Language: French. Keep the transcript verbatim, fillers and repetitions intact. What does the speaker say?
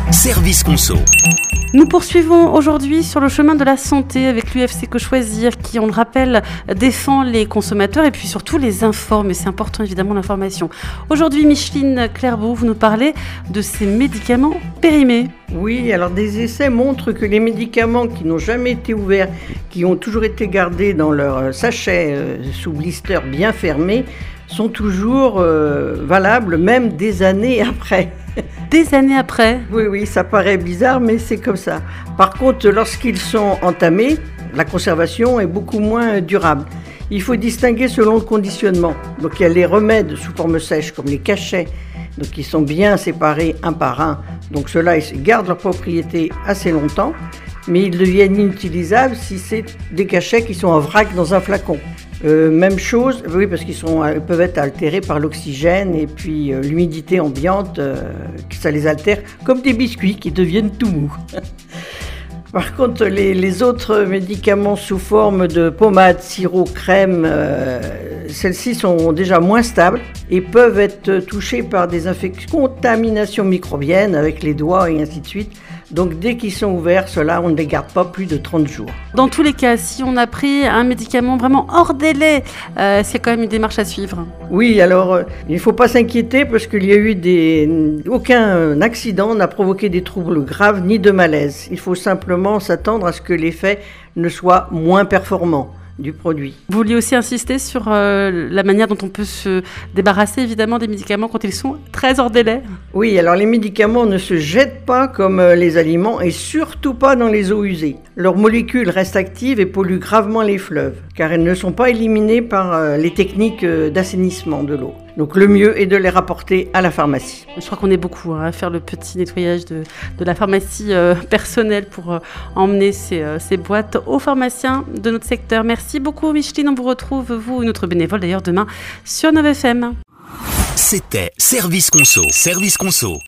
Service Conso. Nous poursuivons aujourd'hui sur le chemin de la santé avec l'U F C Que Choisir qui, on le rappelle, défend les consommateurs et puis surtout les informe. Et c'est important évidemment l'information. Aujourd'hui, Micheline Clairbeau, vous nous parlez de ces médicaments périmés. Oui, alors des essais montrent que les médicaments qui n'ont jamais été ouverts, qui ont toujours été gardés dans leur sachet euh, sous blister bien fermé, sont toujours euh, valables même des années après. Des années après ? Oui, oui, ça paraît bizarre, mais c'est comme ça. Par contre, lorsqu'ils sont entamés, la conservation est beaucoup moins durable. Il faut distinguer selon le conditionnement. Donc il y a les remèdes sous forme sèche, comme les cachets, donc ils sont bien séparés un par un. Donc ceux-là, ils gardent leur propriété assez longtemps, mais ils deviennent inutilisables si c'est des cachets qui sont en vrac dans un flacon. Euh, même chose, oui, parce qu'ils sont, ils peuvent être altérés par l'oxygène et puis euh, l'humidité ambiante, euh, ça les altère, comme des biscuits qui deviennent tout mous. Par contre, les, les autres médicaments sous forme de pommade, sirop, crème, euh, celles-ci sont déjà moins stables et peuvent être touchées par des infections, contaminations microbiennes avec les doigts et ainsi de suite. Donc dès qu'ils sont ouverts, ceux-là, on ne les garde pas plus de trente jours. Dans tous les cas, si on a pris un médicament vraiment hors délai, euh, c'est quand même une démarche à suivre. Oui, alors euh, il ne faut pas s'inquiéter parce qu'il y a eu des... aucun accident n'a provoqué des troubles graves ni de malaise. Il faut simplement s'attendre à ce que l'effet ne soit moins performant du produit. Vous vouliez aussi insister sur euh, la manière dont on peut se débarrasser évidemment des médicaments quand ils sont très hors délai. Oui, alors les médicaments ne se jettent pas comme euh, les aliments et surtout pas dans les eaux usées. Leurs molécules restent actives et polluent gravement les fleuves car elles ne sont pas éliminées par euh, les techniques euh, d'assainissement de l'eau. Donc le mieux est de les rapporter à la pharmacie. Je crois qu'on est beaucoup hein, à faire le petit nettoyage de, de la pharmacie euh, personnelle pour euh, emmener ces, euh, ces boîtes aux pharmaciens de notre secteur. Merci beaucoup Micheline, on vous retrouve, vous et notre bénévole d'ailleurs demain sur neuf F M. C'était Service Conso. Service Conso.